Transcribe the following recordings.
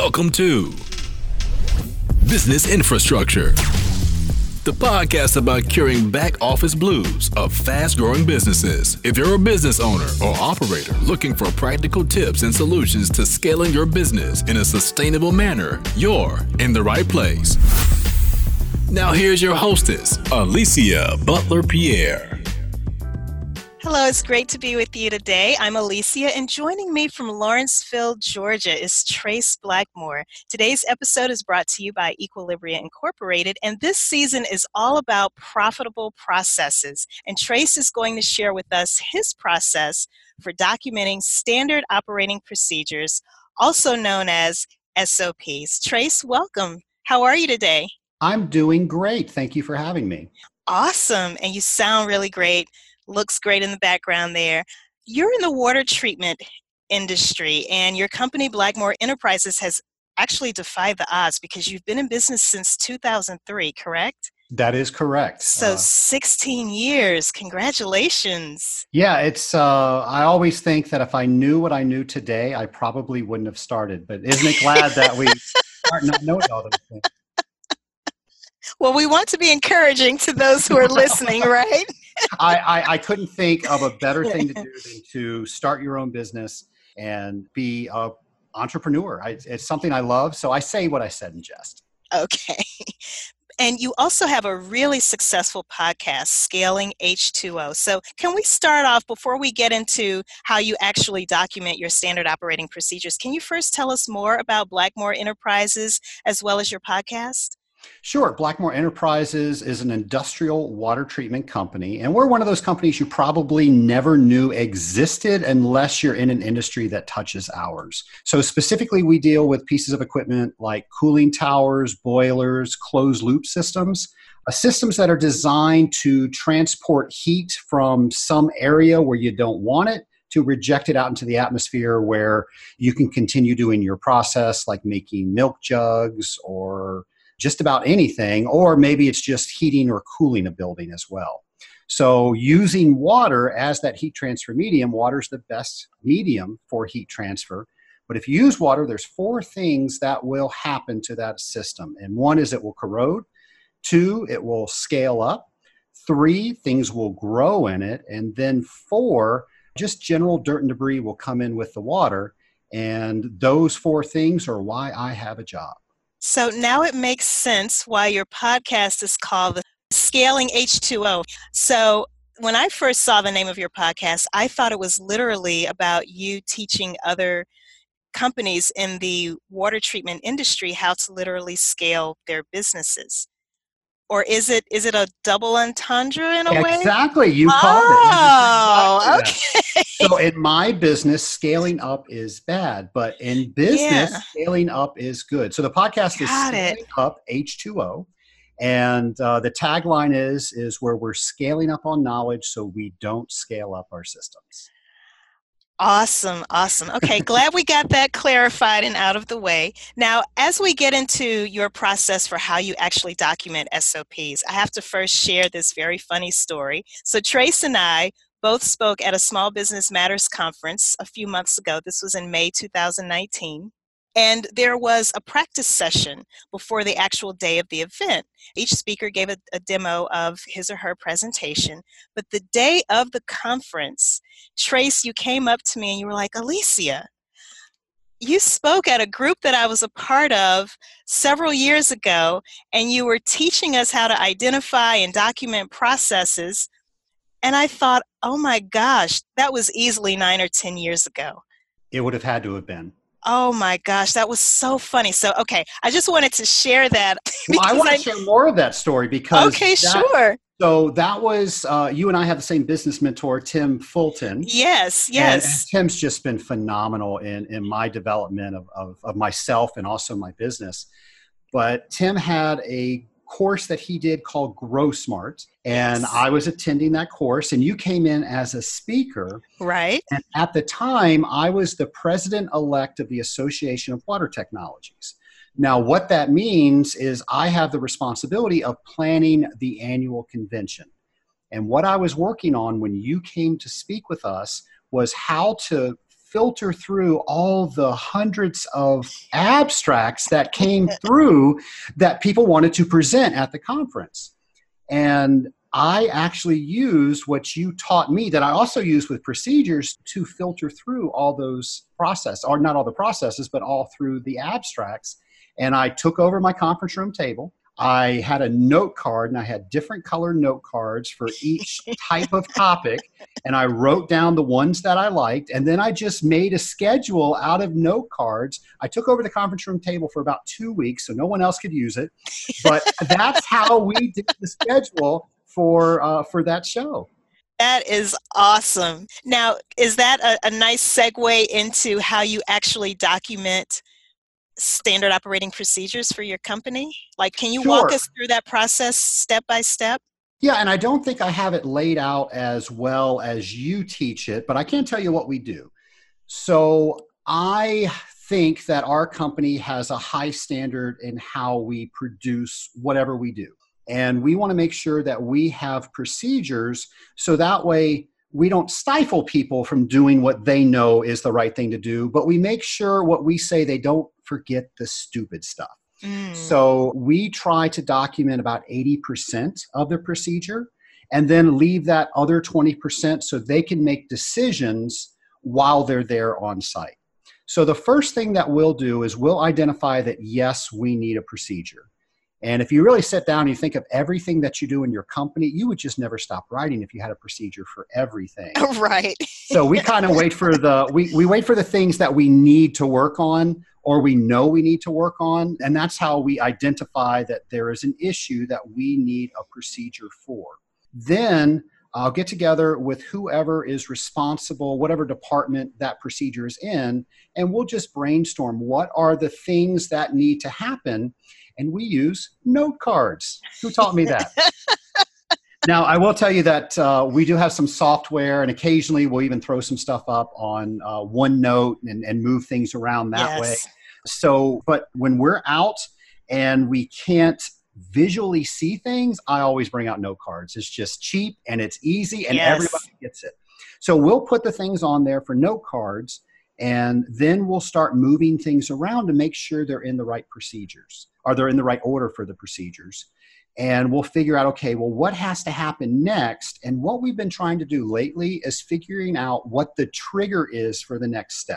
Welcome to Business Infrastructure, the podcast about curing back office blues of fast-growing businesses. If you're a business owner or operator looking for practical tips and solutions to scaling your business in a sustainable manner, you're in the right place. Now here's your hostess, Alicia Butler-Pierre. Hello, it's great to be with you today. I'm Alicia, and joining me from Lawrenceville, Georgia is Trace Blackmore. Today's episode is brought to you by Equilibria Incorporated, and this season is all about profitable processes. And Trace is going to share with us his process for documenting standard operating procedures, also known as SOPs. Trace, welcome. How are you today? I'm doing great. Thank you for having me. Awesome, and you sound really great. Looks great in the background there. You're in the water treatment industry, and your company, Blackmore Enterprises, has actually defied the odds because you've been in business since 2003, correct? That is correct. So 16 years. Congratulations. Yeah, I always think that if I knew what I knew today, I probably wouldn't have started. But isn't it glad that we start not knowing all those things? Well, we want to be encouraging to those who are listening, right? I couldn't think of a better thing to do than to start your own business and be an entrepreneur. It's something I love, so I say what I said in jest. Okay. And you also have a really successful podcast, Scaling H2O. So can we start off, before we get into how you actually document your standard operating procedures, can you first tell us more about Blackmore Enterprises as well as your podcast? Sure. Blackmore Enterprises is an industrial water treatment company, and we're one of those companies you probably never knew existed unless you're in an industry that touches ours. So specifically, we deal with pieces of equipment like cooling towers, boilers, closed loop systems, systems that are designed to transport heat from some area where you don't want it to reject it out into the atmosphere where you can continue doing your process, like making milk jugs or just about anything, or maybe it's just heating or cooling a building as well. So using water as that heat transfer medium, water is the best medium for heat transfer. But if you use water, there's 4 things that will happen to that system. And 1 is it will corrode. 2, it will scale up. 3, things will grow in it. And then 4, just general dirt and debris will come in with the water. And those 4 things are why I have a job. So now it makes sense why your podcast is called the Scaling H2O. So when I first saw the name of your podcast, I thought it was literally about you teaching other companies in the water treatment industry how to literally scale their businesses. Or is it a double entendre in a way? Exactly. You called it. Oh, okay. So in my business, scaling up is bad, but in business, scaling up is good. So the podcast is Scaling Up H2O. And the tagline is where we're scaling up on knowledge so we don't scale up our systems. Awesome. Okay, glad we got that clarified and out of the way. Now, as we get into your process for how you actually document SOPs, I have to first share this very funny story. So Trace and I both spoke at a Small Business Matters conference a few months ago. This was in May 2019. And there was a practice session before the actual day of the event. Each speaker gave a demo of his or her presentation. But the day of the conference, Trace, you came up to me and you were like, Alicia, you spoke at a group that I was a part of several years ago, and you were teaching us how to identify and document processes. And I thought, oh my gosh, that was easily 9 or 10 years ago. It would have had to have been. Oh my gosh, that was so funny. So, okay, I just wanted to share that. Well, I want to share more of that story because sure. So that was, you and I have the same business mentor, Tim Fulton. Yes. And Tim's just been phenomenal in my development of myself and also my business. But Tim had a course that he did called Grow Smart. And I was attending that course, and you came in as a speaker. Right. And at the time, I was the president-elect of the Association of Water Technologies. Now, what that means is I have the responsibility of planning the annual convention. And what I was working on when you came to speak with us was how to filter through all the hundreds of abstracts that came through that people wanted to present at the conference. And I actually used what you taught me that I also use with procedures to filter through all those processes, or not all the processes, but all through the abstracts. And I took over my conference room table. I had a note card, and I had different colored note cards for each type of topic. And I wrote down the ones that I liked. And then I just made a schedule out of note cards. I took over the conference room table for about 2 weeks, so no one else could use it. But that's how we did the schedule for that show. That is awesome. Now, is that a nice segue into how you actually document standard operating procedures for your company? Like, can you walk us through that process step by step? Yeah, and I don't think I have it laid out as well as you teach it, but I can tell you what we do. So I think that our company has a high standard in how we produce whatever we do. And we want to make sure that we have procedures so that way we don't stifle people from doing what they know is the right thing to do, but we make sure what we say, they don't forget the stupid stuff. So we try to document about 80% of the procedure and then leave that other 20% so they can make decisions while they're there on site. So the first thing that we'll do is we'll identify that, yes, we need a procedure. And if you really sit down and you think of everything that you do in your company, you would just never stop writing if you had a procedure for everything. Right. So we kind of wait for we wait for the things that we need to work on or we know we need to work on. And that's how we identify that there is an issue that we need a procedure for. Then I'll get together with whoever is responsible, whatever department that procedure is in, and we'll just brainstorm what are the things that need to happen. And we use note cards. Who taught me that? Now, I will tell you that we do have some software, and occasionally we'll even throw some stuff up on OneNote and move things around that way. So, but when we're out and we can't visually see things, I always bring out note cards. It's just cheap and it's easy and everybody gets it. So we'll put the things on there for note cards, and then we'll start moving things around to make sure they're in the right procedures, or they're in the right order for the procedures. And we'll figure out, okay, well, what has to happen next? And what we've been trying to do lately is figuring out what the trigger is for the next step.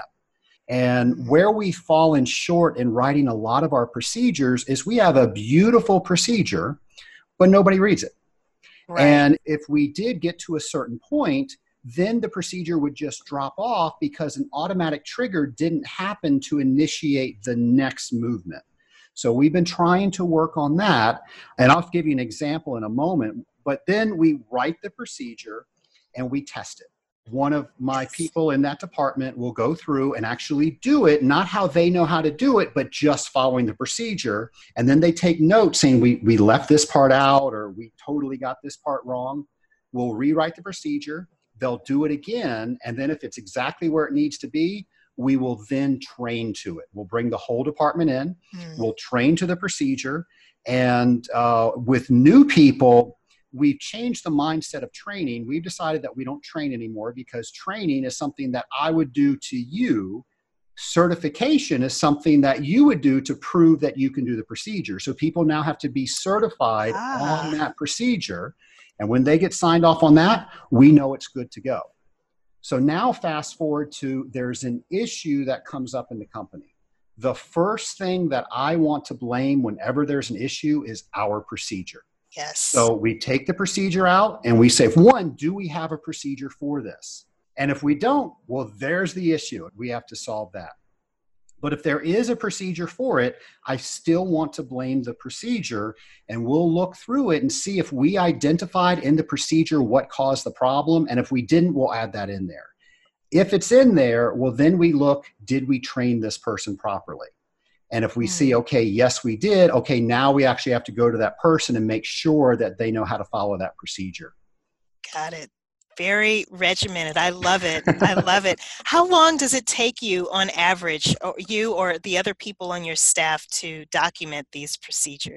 And where we've fallen short in writing a lot of our procedures is we have a beautiful procedure, but nobody reads it. Right. And if we did get to a certain point, then the procedure would just drop off because an automatic trigger didn't happen to initiate the next movement. So we've been trying to work on that, and I'll give you an example in a moment, but then we write the procedure and we test it. One of my people in that department will go through and actually do it, not how they know how to do it, but just following the procedure. And then they take notes saying we left this part out or we totally got this part wrong. We'll rewrite the procedure. They'll do it again. And then if it's exactly where it needs to be, we will then train to it. We'll bring the whole department in. We'll train to the procedure. And with new people, we've changed the mindset of training. We've decided that we don't train anymore because training is something that I would do to you. Certification is something that you would do to prove that you can do the procedure. So people now have to be certified on that procedure. And when they get signed off on that, we know it's good to go. So now fast forward to there's an issue that comes up in the company. The first thing that I want to blame whenever there's an issue is our procedure. Yes. So we take the procedure out and we say, one, do we have a procedure for this? And if we don't, well, there's the issue. We have to solve that. But if there is a procedure for it, I still want to blame the procedure, and we'll look through it and see if we identified in the procedure what caused the problem. And if we didn't, we'll add that in there. If it's in there, well, then we look, did we train this person properly? And if we see, okay, yes, we did. Okay, now we actually have to go to that person and make sure that they know how to follow that procedure. Got it. Very regimented. I love it. I love it. How long does it take you on average, or you or the other people on your staff, to document these procedures?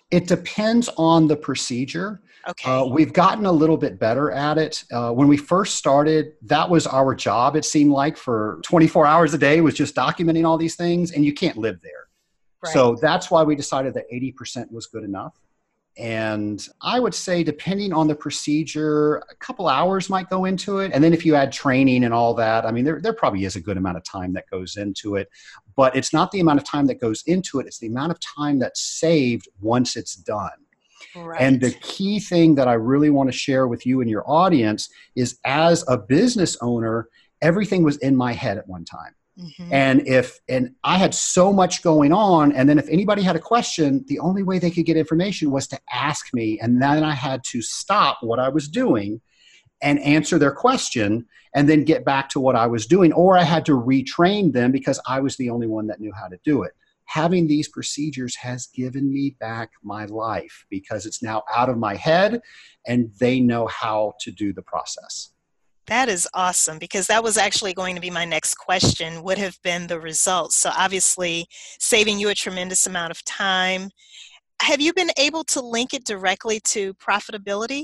It depends on the procedure. Okay. We've gotten a little bit better at it. When we first started, that was our job, it seemed like, for 24 hours a day, was just documenting all these things, and you can't live there. Right. So that's why we decided that 80% was good enough. And I would say, depending on the procedure, a couple hours might go into it. And then if you add training and all that, I mean, there probably is a good amount of time that goes into it. But it's not the amount of time that goes into it. It's the amount of time that's saved once it's done. Right. And the key thing that I really want to share with you and your audience is, as a business owner, everything was in my head at one time. Mm-hmm. And I had so much going on. And then if anybody had a question, the only way they could get information was to ask me. And then I had to stop what I was doing and answer their question and then get back to what I was doing. Or I had to retrain them because I was the only one that knew how to do it. Having these procedures has given me back my life because it's now out of my head and they know how to do the process. That is awesome, because that was actually going to be my next question, would have been the results. So obviously saving you a tremendous amount of time. Have you been able to link it directly to profitability?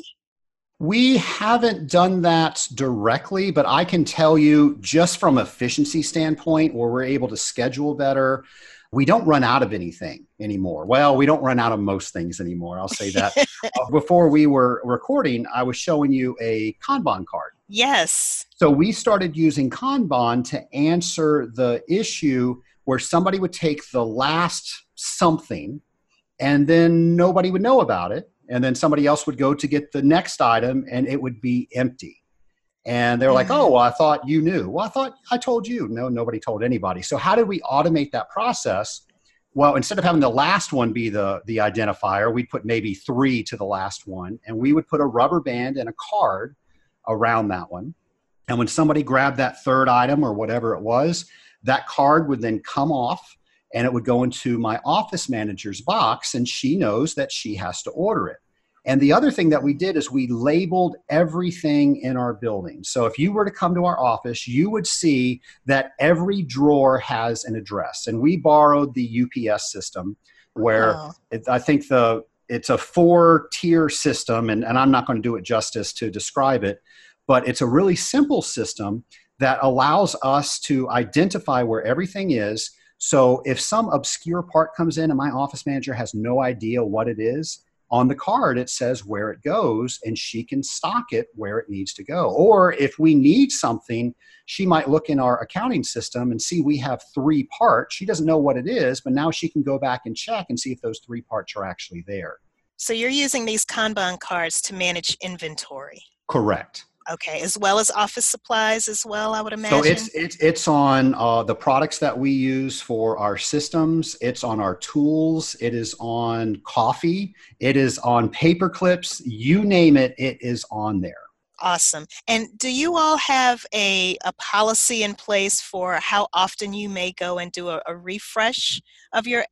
We haven't done that directly, but I can tell you, just from efficiency standpoint, where we're able to schedule better, we don't run out of anything anymore. Well, we don't run out of most things anymore. I'll say that. Before we were recording, I was showing you a Kanban card. Yes. So we started using Kanban to answer the issue where somebody would take the last something and then nobody would know about it. And then somebody else would go to get the next item and it would be empty. And they were like, oh, well, I thought you knew. Well, I thought I told you. No, nobody told anybody. So how did we automate that process? Well, instead of having the last one be the identifier, we'd put maybe 3 to the last one. And we would put a rubber band and a card around that one. And when somebody grabbed that third item or whatever it was, that card would then come off and it would go into my office manager's box, and she knows that she has to order it. And the other thing that we did is we labeled everything in our building. So if you were to come to our office, you would see that every drawer has an address. And we borrowed the UPS system where I think it's a 4-tier system, and I'm not going to do it justice to describe it, but it's a really simple system that allows us to identify where everything is. So if some obscure part comes in and my office manager has no idea what it is, on the card it says where it goes and she can stock it where it needs to go. Or if we need something, she might look in our accounting system and see we have 3 parts. She doesn't know what it is, but now she can go back and check and see if those 3 parts are actually there. So you're using these Kanban cards to manage inventory. Correct. Okay, as well as office supplies as well, I would imagine. So it's on the products that we use for our systems. It's on our tools. It is on coffee. It is on paper clips. You name it, it is on there. Awesome. And do you all have a policy in place for how often you may go and do a refresh of your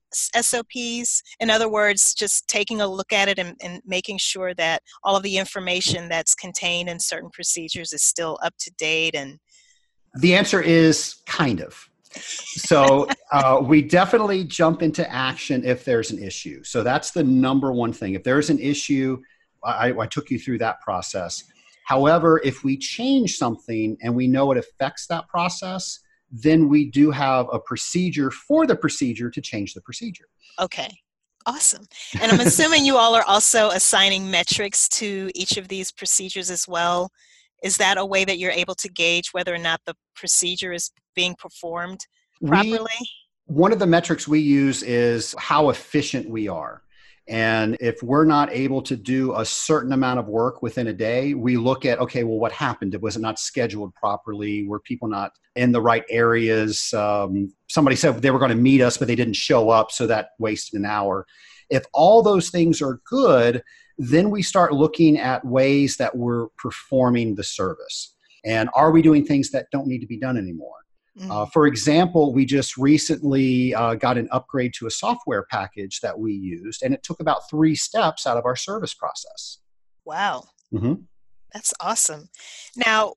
SOPs? In other words, just taking a look at it and making sure that all of the information that's contained in certain procedures is still up to date? And the answer is kind of. So we definitely jump into action if there's an issue. So that's the number one thing. If there's an issue, I took you through that process. However, if we change something and we know it affects that process, then we do have a procedure for the procedure to change the procedure. Okay, awesome. And I'm assuming you all are also assigning metrics to each of these procedures as well. Is that a way that you're able to gauge whether or not the procedure is being performed properly? One of the metrics we use is how efficient we are. And if we're not able to do a certain amount of work within a day, we look at, okay, well, what happened? Was it not scheduled properly? Were people not in the right areas? Somebody said they were going to meet us, but they didn't show up, so that wasted an hour. If all those things are good, then we start looking at ways that we're performing the service. And are we doing things that don't need to be done anymore? For example, we just recently got an upgrade to a software package that we used, and it took about 3 steps out of our service process. Wow. Mm-hmm. That's awesome. Now,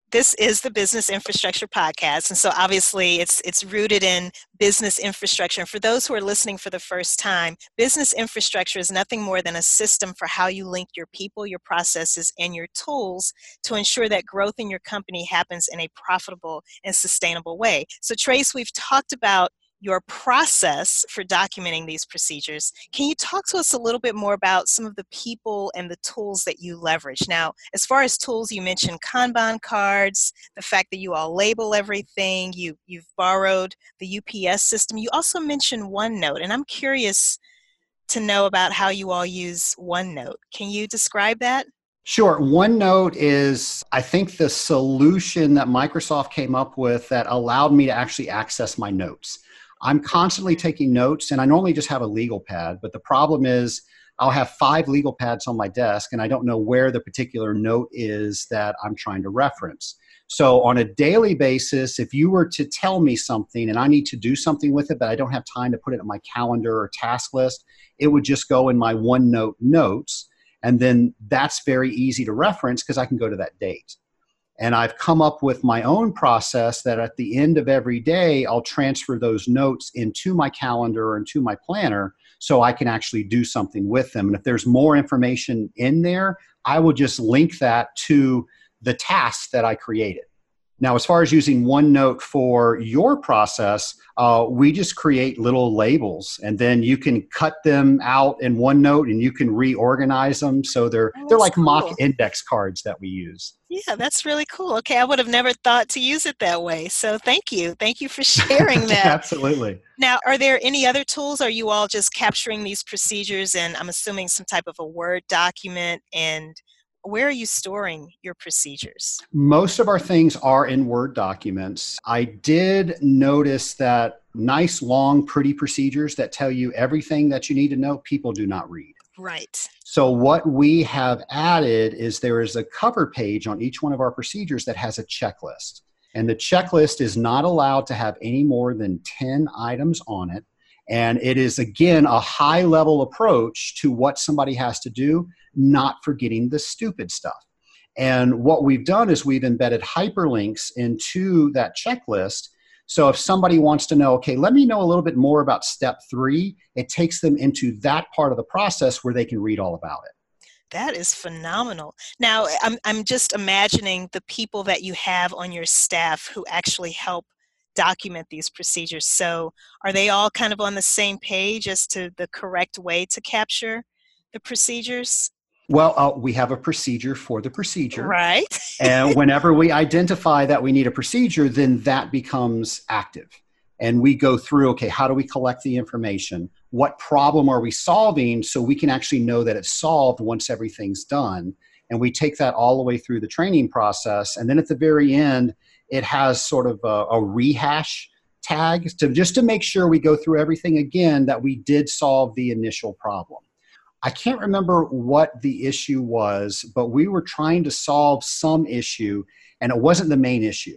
This is the Business Infrastructure Podcast. And so obviously it's rooted in business infrastructure. And for those who are listening for the first time, business infrastructure is nothing more than a system for how you link your people, your processes, and your tools to ensure that growth in your company happens in a profitable and sustainable way. So Trace, we've talked about your process for documenting these procedures. Can you talk to us a little bit more about some of the people and the tools that you leverage? Now, as far as tools, you mentioned Kanban cards, the fact that you all label everything, you've borrowed the UPS system. You also mentioned OneNote, and I'm curious to know about how you all use OneNote. Can you describe that? Sure. OneNote is, I think, the solution that Microsoft came up with that allowed me to actually access my notes. I'm constantly taking notes, and I normally just have a legal pad, but the problem is I'll have 5 legal pads on my desk, and I don't know where the particular note is that I'm trying to reference. So on a daily basis, if you were to tell me something and I need to do something with it, but I don't have time to put it in my calendar or task list, it would just go in my OneNote notes, and then that's very easy to reference because I can go to that date. And I've come up with my own process that at the end of every day, I'll transfer those notes into my calendar or into my planner so I can actually do something with them. And if there's more information in there, I will just link that to the task that I created. Now, as far as using OneNote for your process, we just create little labels, and then you can cut them out in OneNote and you can reorganize them. So they're like cool mock index cards that we use. Yeah, that's really cool. Okay, I would have never thought to use it that way. So thank you. Thank you for sharing that. Absolutely. Now, are there any other tools? Are you all just capturing these procedures and I'm assuming some type of a Word document? And where are you storing your procedures? Most of our things are in Word documents. I did notice that nice, long, pretty procedures that tell you everything that you need to know, people do not read. Right. So what we have added is there is a cover page on each one of our procedures that has a checklist. And the checklist is not allowed to have any more than 10 items on it. And it is, again, a high-level approach to what somebody has to do, not forgetting the stupid stuff. And what we've done is we've embedded hyperlinks into that checklist. So if somebody wants to know, okay, let me know a little bit more about step 3, it takes them into that part of the process where they can read all about it. That is phenomenal. Now, I'm just imagining the people that you have on your staff who actually help document these procedures. So are they all kind of on the same page as to the correct way to capture the procedures? Well, we have a procedure for the procedure. Right. And whenever we identify that we need a procedure, then that becomes active. And we go through, okay, how do we collect the information? What problem are we solving so we can actually know that it's solved once everything's done? And we take that all the way through the training process. And then at the very end, it has sort of a rehash tag just to make sure we go through everything again, that we did solve the initial problem. I can't remember what the issue was, but we were trying to solve some issue, and it wasn't the main issue.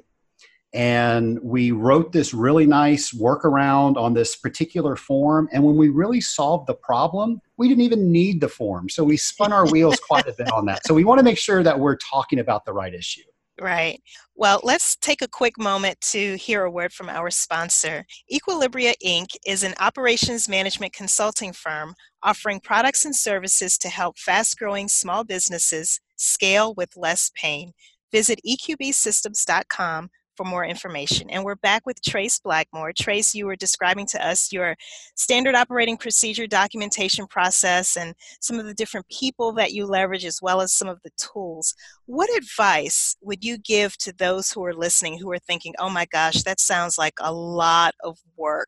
And we wrote this really nice workaround on this particular form. And when we really solved the problem, we didn't even need the form. So we spun our wheels quite a bit on that. So we want to make sure that we're talking about the right issue. Right. Well, let's take a quick moment to hear a word from our sponsor. Equilibria Inc. is an operations management consulting firm offering products and services to help fast-growing small businesses scale with less pain. Visit eqbsystems.com for more information. And we're back with Trace Blackmore. Trace, you were describing to us your standard operating procedure documentation process and some of the different people that you leverage, as well as some of the tools. What advice would you give to those who are listening who are thinking, oh my gosh, that sounds like a lot of work?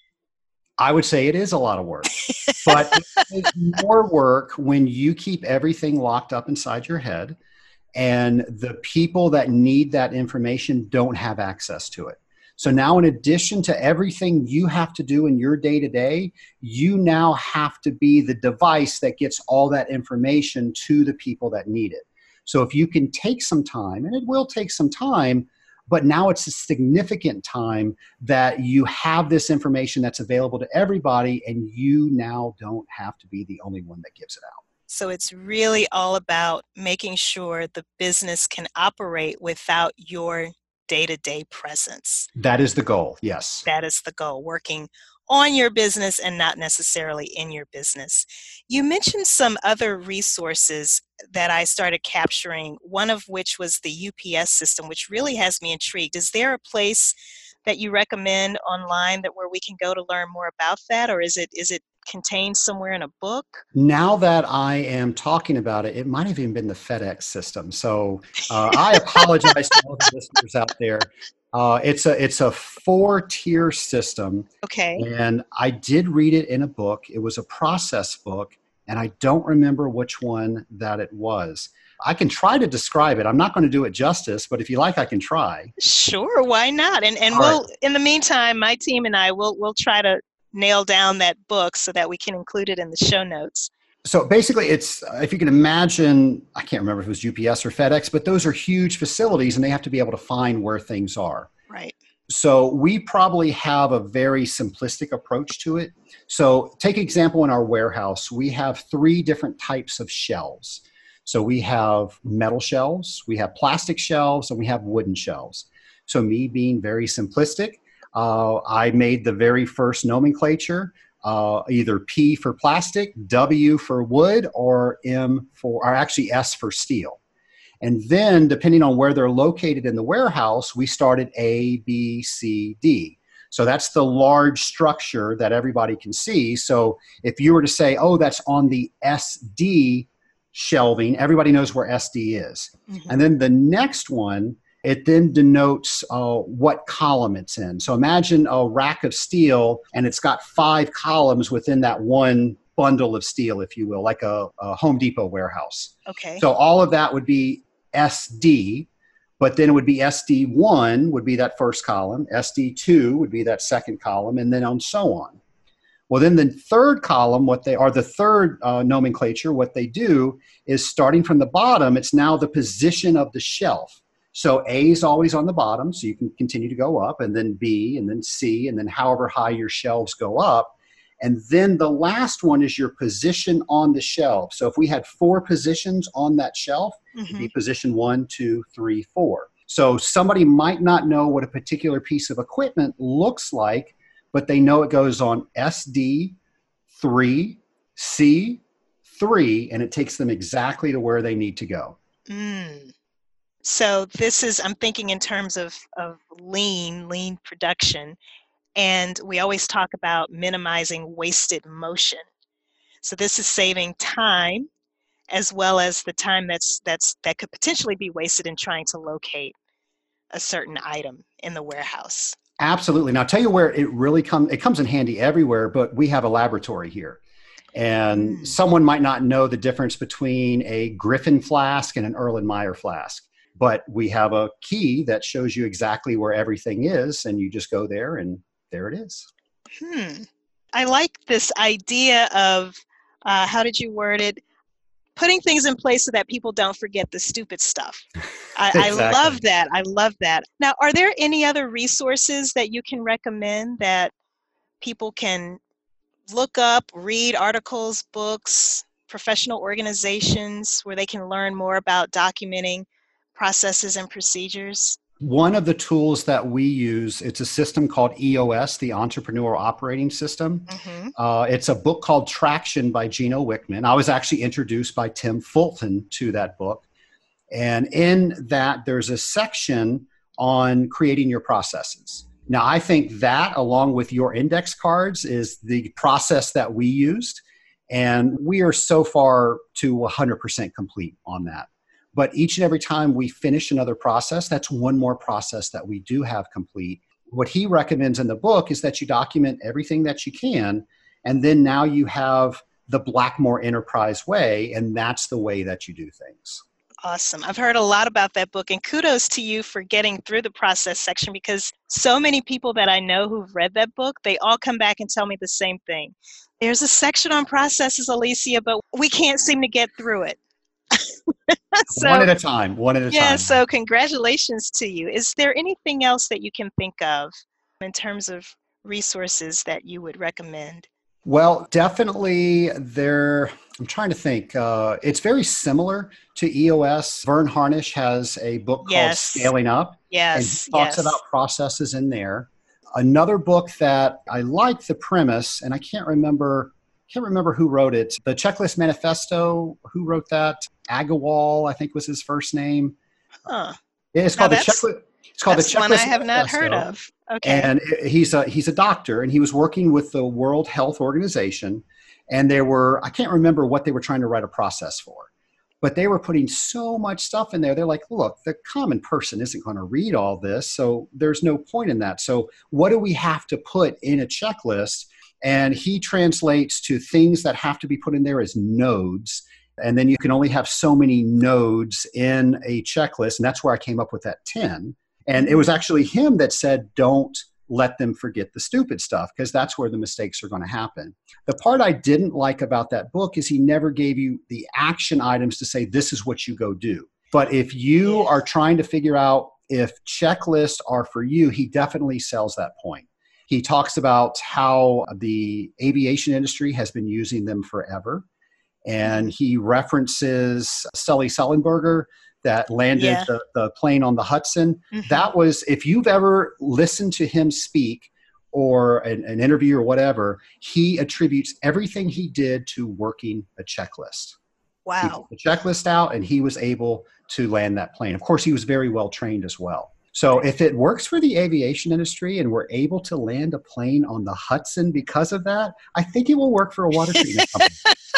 I would say it is a lot of work, but it's more work when you keep everything locked up inside your head and the people that need that information don't have access to it. So now, in addition to everything you have to do in your day-to-day, you now have to be the device that gets all that information to the people that need it. So if you can take some time, and it will take some time, but now it's a significant time that you have this information that's available to everybody, and you now don't have to be the only one that gives it out. So it's really all about making sure the business can operate without your day-to-day presence. That is the goal, yes. That is the goal, working on your business and not necessarily in your business. You mentioned some other resources that I started capturing, one of which was the UPS system, which really has me intrigued. Is there a place that you recommend online that where we can go to learn more about that, or is it contained somewhere in a book? Now that I am talking about it, it might have even been the FedEx system. So I apologize to all the listeners out there. It's a 4-tier system. Okay. And I did read it in a book. It was a process book, and I don't remember which one that it was. I can try to describe it. I'm not going to do it justice, but if you like, I can try. Sure, why not? And All we'll, right. in the meantime, my team and I will try to nail down that book so that we can include it in the show notes. So basically, it's, if you can imagine, I can't remember if it was UPS or FedEx, but those are huge facilities and they have to be able to find where things are. Right. So we probably have a very simplistic approach to it. So take example in our warehouse, we have 3 different types of shelves. So we have metal shelves, we have plastic shelves, and we have wooden shelves. So me being very simplistic, I made the very first nomenclature, either P for plastic, W for wood, or actually S for steel. And then depending on where they're located in the warehouse, we started A, B, C, D. So that's the large structure that everybody can see. So if you were to say, oh, that's on the SD shelving, everybody knows where SD is. Mm-hmm. And then the next one, it then denotes what column it's in. So imagine a rack of steel, and it's got 5 columns within that one bundle of steel, if you will, like a Home Depot warehouse. Okay. So all of that would be SD, but then it would be SD1 would be that first column, SD2 would be that second column, and then on so on. Well, then the third column, the third nomenclature, what they do is starting from the bottom, it's now the position of the shelf. So A is always on the bottom, so you can continue to go up, and then B, and then C, and then however high your shelves go up. And then the last one is your position on the shelf. So if we had 4 positions on that shelf, it'd be position 1, 2, 3, 4. So somebody might not know what a particular piece of equipment looks like, but they know it goes on SD 3, C 3, and it takes them exactly to where they need to go. So I'm thinking in terms of lean production, and we always talk about minimizing wasted motion. So this is saving time as well as the time that could potentially be wasted in trying to locate a certain item in the warehouse. Absolutely. Now, I'll tell you where it comes in handy everywhere, but we have a laboratory here. And someone might not know the difference between a Griffin flask and an Erlenmeyer flask, but we have a key that shows you exactly where everything is, and you just go there and there it is. I like this idea of, how did you word it? Putting things in place so that people don't forget the stupid stuff. Exactly. I love that. I love that. Now, are there any other resources that you can recommend that people can look up, read articles, books, professional organizations where they can learn more about documenting processes and procedures? One of the tools that we use, it's a system called EOS, the Entrepreneurial Operating System. It's a book called Traction by Gino Wickman. I was actually introduced by Tim Fulton to that book. And in that, there's a section on creating your processes. Now, I think that, along with your index cards, is the process that we used. And we are so far to 100% complete on that. But each and every time we finish another process, that's one more process that we do have complete. What he recommends in the book is that you document everything that you can, and then now you have the Blackmore Enterprise way, and that's the way that you do things. Awesome. I've heard a lot about that book, and kudos to you for getting through the process section, because so many people that I know who've read that book, they all come back and tell me the same thing. There's a section on processes, Alicia, but we can't seem to get through it. One at a time. Yeah, so congratulations to you. Is there anything else that you can think of in terms of resources that you would recommend? Well, definitely there. I'm trying to think. It's very similar to EOS. Vern Harnish has a book called Yes, Scaling Up, and he yes, talks yes. about processes in there. Another book that I like the premise, and I can't remember who wrote it. The Checklist Manifesto. Who wrote that? Agarwal, I think was his first name. Huh. It's Now called the checklist. It's called the that's one I Checklist have not heard Manifesto, of. Okay. and he's a doctor, and he was working with the World Health Organization, and I can't remember what they were trying to write a process for, but they were putting so much stuff in there. They're like, look, the common person isn't going to read all this, so there's no point in that. So what do we have to put in a checklist? And he translates to things that have to be put in there as nodes. And then you can only have so many nodes in a checklist. And that's where I came up with that 10. And it was Mhm. actually him that said, don't let them forget the stupid stuff, because that's where the mistakes are going to happen. The part I didn't like about that book is he never gave you the action items to say, this is what you go do. But if you Yeah. are trying to figure out if checklists are for you, he definitely sells that point. He talks about how the aviation industry has been using them forever. And Mhm. he references Sully Sullenberger that landed Yeah. the plane on the Hudson. Mhm. That was, if you've ever listened to him speak or an interview or whatever, he attributes everything he did to working a checklist. He put Wow. the checklist out and he was able to land that plane. Of course, he was very well trained as well. So if it works for the aviation industry and we're able to land a plane on the Hudson because of that, I think it will work for a water treatment company.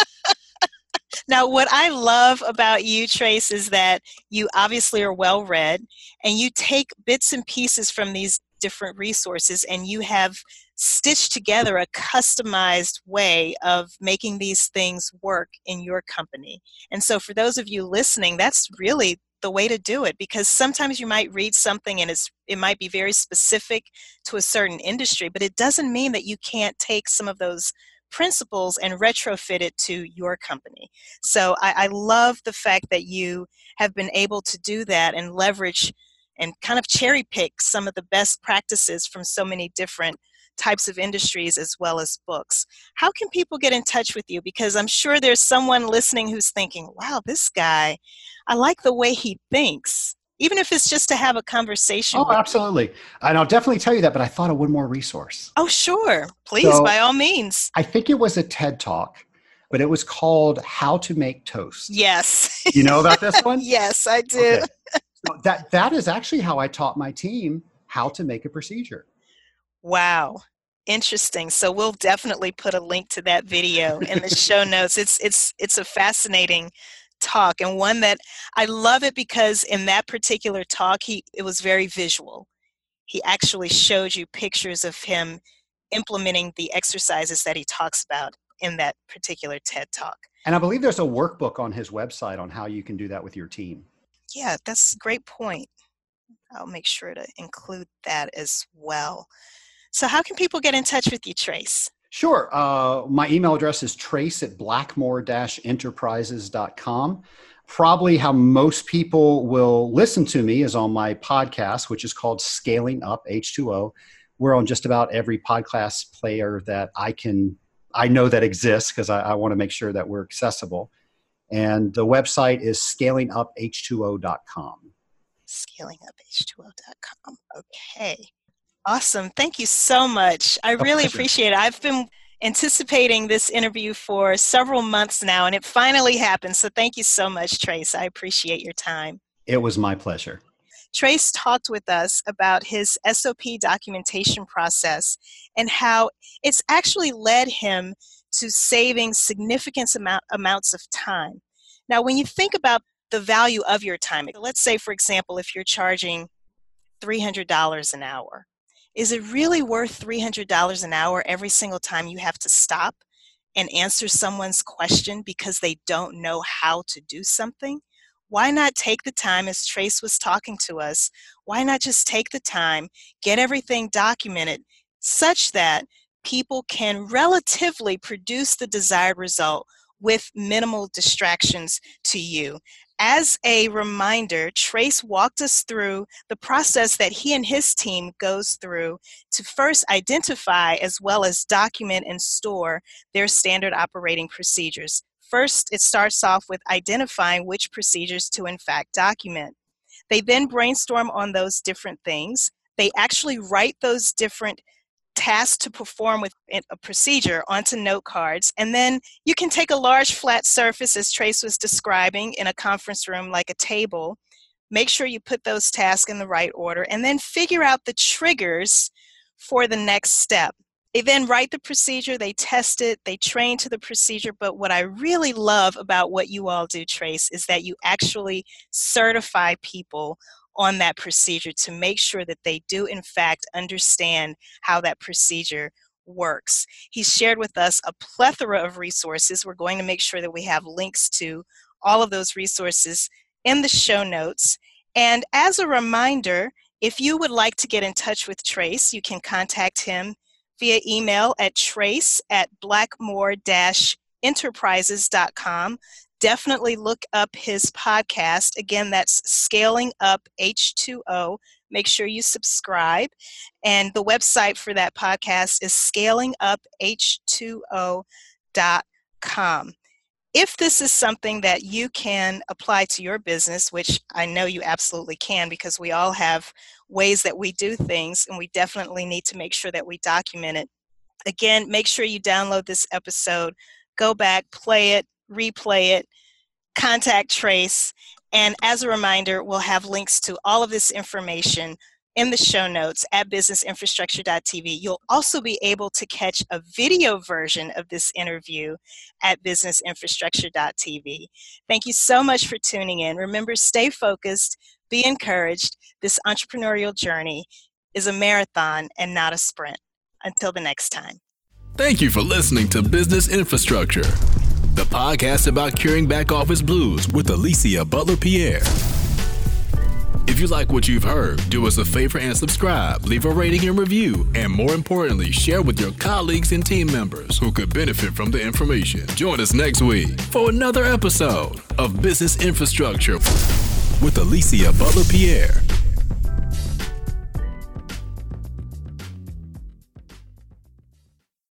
Now, what I love about you, Trace, is that you obviously are well read and you take bits and pieces from these different resources and you have stitched together a customized way of making these things work in your company. And so, for those of you listening, that's really the way to do it, because sometimes you might read something and it might be very specific to a certain industry, but it doesn't mean that you can't take some of those principles and retrofit it to your company. So I love the fact that you have been able to do that and leverage and kind of cherry pick some of the best practices from so many different types of industries as well as books. How can people get in touch with you? Because I'm sure there's someone listening who's thinking, wow, this guy, I like the way he thinks, even if it's just to have a conversation Oh, with you. absolutely. And I'll definitely tell you that, but I thought of one more resource. Oh, sure. Please, So by all means. I think it was a TED Talk, but it was called How to Make Toast. Yes. You know about this one? Yes, I do. Okay. So that is actually how I taught my team how to make a procedure. Wow. Interesting. So we'll definitely put a link to that video in the show notes. It's a fascinating talk and one that I love it because in that particular talk it was very visual. He actually showed you pictures of him implementing the exercises that he talks about in that particular TED talk. And I believe there's a workbook on his website on how you can do that with your team. Yeah, that's a great point. I'll make sure to include that as well. So how can people get in touch with you, Trace? Sure. My email address is trace@blackmore-enterprises.com. Probably how most people will listen to me is on my podcast, which is called Scaling Up H2O. We're on just about every podcast player that I know that exists, because I want to make sure that we're accessible. And the website is scalinguph2o.com. Scalinguph2o.com. Okay. Awesome. Thank you so much. I A really pleasure. appreciate it. I've been anticipating this interview for several months now, and it finally happened. So thank you so much, Trace. I appreciate your time. It was my pleasure. Trace talked with us about his SOP documentation process and how it's actually led him to saving significant amounts of time. Now, when you think about the value of your time, let's say, for example, if you're charging $300 an hour, is it really worth $300 an hour every single time you have to stop and answer someone's question because they don't know how to do something? Why not take the time, as Trace was talking to us, why not just take the time, get everything documented such that people can relatively produce the desired result with minimal distractions to you? as a reminder, Trace walked us through the process that he and his team goes through to first identify as well as document and store their standard operating procedures. First, it starts off with identifying which procedures to in fact document. They then brainstorm on those different things. They actually write those different tasks to perform with a procedure onto note cards, and then you can take a large flat surface, as Trace was describing, in a conference room like a table. Make sure you put those tasks in the right order, and then figure out the triggers for the next step. They then write the procedure, they test it, they train to the procedure, but what I really love about what you all do, Trace, is that you actually certify people on that procedure to make sure that they do in fact understand how that procedure works. He's shared with us a plethora of resources. We're going to make sure that we have links to all of those resources in the show notes. And as a reminder, if you would like to get in touch with Trace, you can contact him via email at trace@blackmore-enterprises.com. Definitely look up his podcast. Again, that's Scaling Up H2O. Make sure you subscribe. And the website for that podcast is scalinguph2o.com. If this is something that you can apply to your business, which I know you absolutely can, because we all have ways that we do things, and we definitely need to make sure that we document it. Again, make sure you download this episode, go back, play it, replay it, contact Trace, and as a reminder, we'll have links to all of this information in the show notes at businessinfrastructure.tv. You'll also be able to catch a video version of this interview at businessinfrastructure.tv. Thank you so much for tuning in. Remember, stay focused, be encouraged. This entrepreneurial journey is a marathon and not a sprint. Until the next time. Thank you for listening to Business Infrastructure, the podcast about curing back office blues with Alicia Butler-Pierre. If you like what you've heard, do us a favor and subscribe, leave a rating and review, and more importantly, share with your colleagues and team members who could benefit from the information. Join us next week for another episode of Business Infrastructure with Alicia Butler-Pierre.